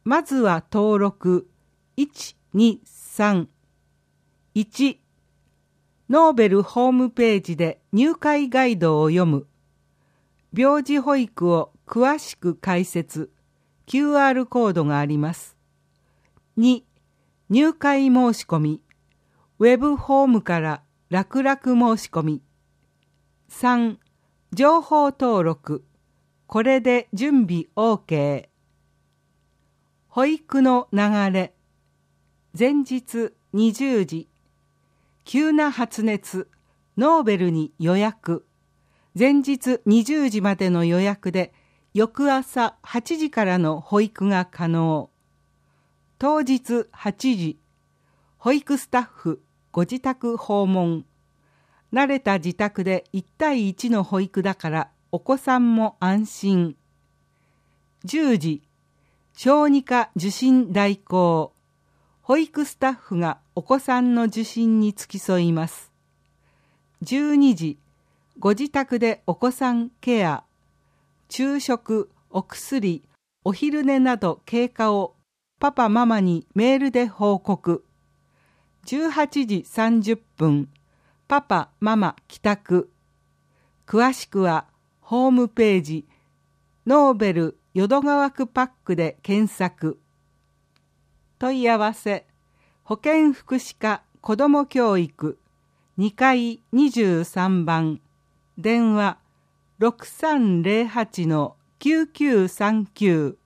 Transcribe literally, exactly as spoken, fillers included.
まずは登録いち、に、さん。いち、ノーベルホームページで入会ガイドを読む。病児保育を詳しく解説。キューアール コードがあります。に、入会申し込み。ウェブホームから楽々申し込み。さん、情報登録。これで準備 OK。保育の流れ。前日にじゅうじ。急な発熱。ノーベルに予約。前日にじゅうじまでの予約で、翌朝はちじからの保育が可能。当日はちじ。保育スタッフご自宅訪問。慣れた自宅でいち対いちの保育だからお子さんも安心。じゅうじ。小児科受診代行。保育スタッフがお子さんの受診に付き添います。じゅうにじ。ご自宅でお子さんケア。昼食、お薬、お昼寝など経過をパパママにメールで報告。じゅうはちじさんじゅっぷん。パパママ帰宅。詳しくはホームページノーベル淀川区パックで検索。問い合わせ保健福祉課子ども教育にかいにじゅうさんばん電話 ろくさんゼロはちのきゅうきゅうさんきゅう